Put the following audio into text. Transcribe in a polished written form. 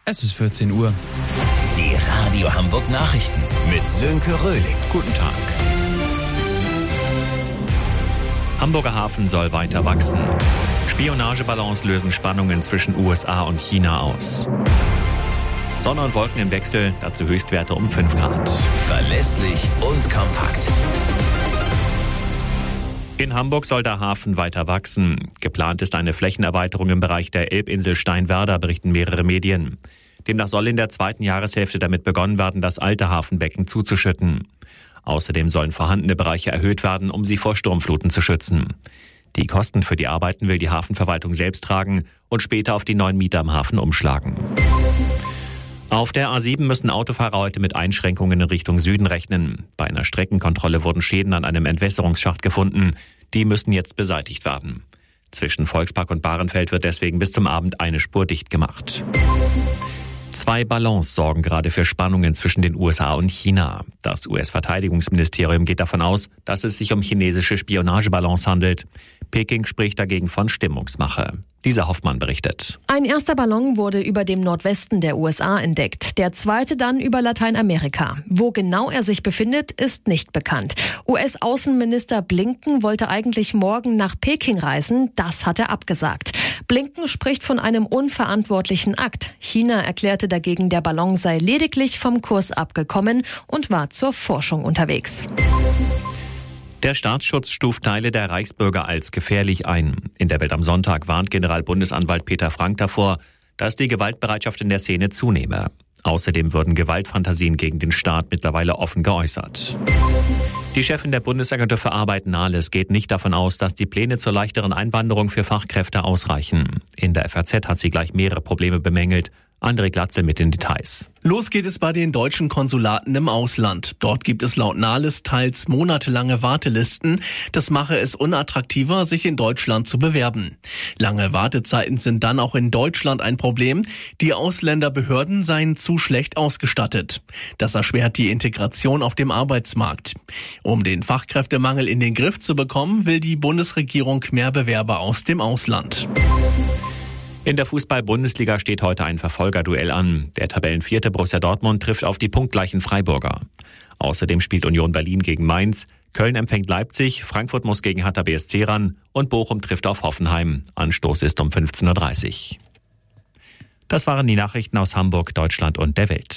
Es ist 14 Uhr. Die Radio Hamburg Nachrichten mit Sönke Röhling. Guten Tag. Hamburger Hafen soll weiter wachsen. Spionageballons lösen Spannungen zwischen USA und China aus. Sonne und Wolken im Wechsel, dazu Höchstwerte um 5 Grad. Verlässlich und kompakt. In Hamburg soll der Hafen weiter wachsen. Geplant ist eine Flächenerweiterung im Bereich der Elbinsel Steinwerder, berichten mehrere Medien. Demnach soll in der zweiten Jahreshälfte damit begonnen werden, das alte Hafenbecken zuzuschütten. Außerdem sollen vorhandene Bereiche erhöht werden, um sie vor Sturmfluten zu schützen. Die Kosten für die Arbeiten will die Hafenverwaltung selbst tragen und später auf die neuen Mieter am Hafen umschlagen. Auf der A7 müssen Autofahrer heute mit Einschränkungen in Richtung Süden rechnen. Bei einer Streckenkontrolle wurden Schäden an einem Entwässerungsschacht gefunden. Die müssen jetzt beseitigt werden. Zwischen Volkspark und Bahrenfeld wird deswegen bis zum Abend eine Spur dicht gemacht. 2 Ballons sorgen gerade für Spannungen zwischen den USA und China. Das US-Verteidigungsministerium geht davon aus, dass es sich um chinesische Spionageballons handelt. Peking spricht dagegen von Stimmungsmache. Lisa Hoffmann berichtet. Ein erster Ballon wurde über dem Nordwesten der USA entdeckt, der zweite dann über Lateinamerika. Wo genau er sich befindet, ist nicht bekannt. US-Außenminister Blinken wollte eigentlich morgen nach Peking reisen, das hat er abgesagt. Blinken spricht von einem unverantwortlichen Akt. China erklärte dagegen, der Ballon sei lediglich vom Kurs abgekommen und war zur Forschung unterwegs. Der Staatsschutz stuft Teile der Reichsbürger als gefährlich ein. In der Welt am Sonntag warnt Generalbundesanwalt Peter Frank davor, dass die Gewaltbereitschaft in der Szene zunehme. Außerdem würden Gewaltfantasien gegen den Staat mittlerweile offen geäußert. Die Chefin der Bundesagentur für Arbeit Nahles geht nicht davon aus, dass die Pläne zur leichteren Einwanderung für Fachkräfte ausreichen. In der FAZ hat sie gleich mehrere Probleme bemängelt. André Glatzel mit den Details. Los geht es bei den deutschen Konsulaten im Ausland. Dort gibt es laut Nahles teils monatelange Wartelisten. Das mache es unattraktiver, sich in Deutschland zu bewerben. Lange Wartezeiten sind dann auch in Deutschland ein Problem. Die Ausländerbehörden seien zu schlecht ausgestattet. Das erschwert die Integration auf dem Arbeitsmarkt. Um den Fachkräftemangel in den Griff zu bekommen, will die Bundesregierung mehr Bewerber aus dem Ausland. In der Fußball-Bundesliga steht heute ein Verfolgerduell an. Der Tabellenvierte Borussia Dortmund trifft auf die punktgleichen Freiburger. Außerdem spielt Union Berlin gegen Mainz, Köln empfängt Leipzig, Frankfurt muss gegen Hertha BSC ran und Bochum trifft auf Hoffenheim. Anstoß ist um 15:30 Uhr. Das waren die Nachrichten aus Hamburg, Deutschland und der Welt.